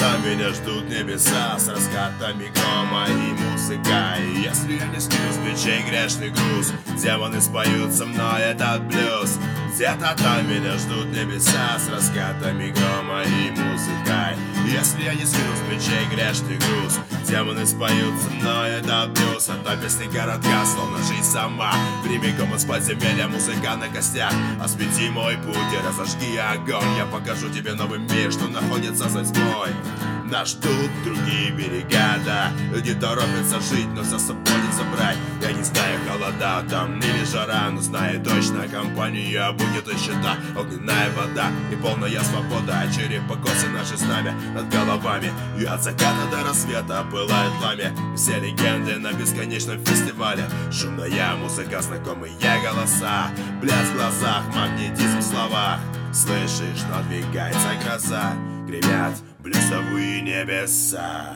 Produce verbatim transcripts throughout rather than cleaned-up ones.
там меня ждут небеса с раскатами грома и музыкой. Если я не скину с плечей грешный груз, демоны споют со мной этот блюз. Где-то там меня ждут небеса с раскатами грома и музыкой. Если я не скину с плечей грешный груз, демоны споют со мной этот блюз. Это песня городка, словно жизнь сама, прямиком из подземелья, музыка на костях. Освети мой путь и разожги огонь. Я покажу тебе новый мир, что находится за тьмой. Нас ждут другие берега, да. Люди торопятся жить, но за собой не забрать. Я не знаю, холода там или жара, но знаю точно, компания будет и счета. Огненная вода и полная свобода, а черепокосы наши знамя над головами. И от заката до рассвета пылает пламя. Все легенды на бесконечном фестивале. Шумная музыка, знакомые голоса, блеск в глазах, магнетизм в словах. Слышишь, надвигается гроза, гремят блюзовые небеса.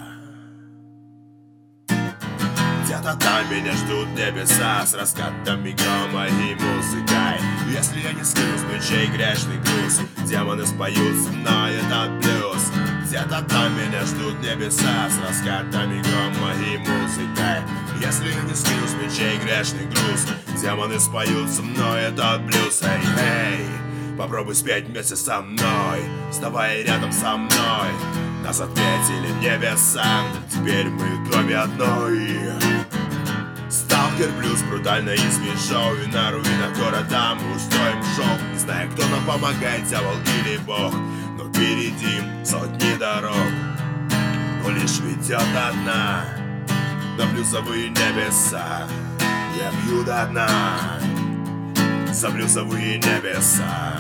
Где-то там меня ждут небеса с раскатами грома и музыкой. Если я не скину с плечей грешный груз, демоны споют со мной этот блюз. Где-то там меня ждут небеса с раскатами грома и музыкой. Если я не скину с плечей грешный груз, демоны споют со мной этот блюз. Эй, эй, попробуй спеть вместе со мной, вставай рядом со мной. Нас ответили небеса, теперь мы кроме одной. Сталкер плюс брутально и смешок, и на руинах города мы устроим шоу. Не знаю, кто нам помогает, дьявол или бог, но впереди сотни дорог, но лишь ведет одна на блюзовые небеса. Я бью до дна за блюзовые небеса.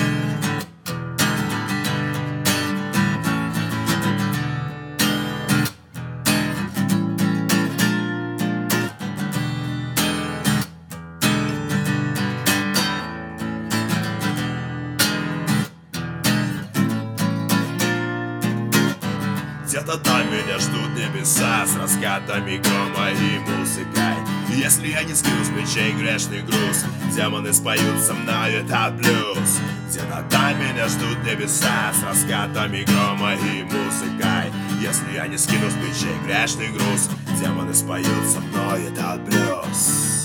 Где-то там меня ждут небеса с раскатами грома и музыкой. Если я не скину с плечей грешный груз, демоны споют со мной этот блюз. Где-то там меня ждут небеса с раскатами грома и музыкой. Если я не скину с плечей грешный груз, демоны споют со мной этот блюз.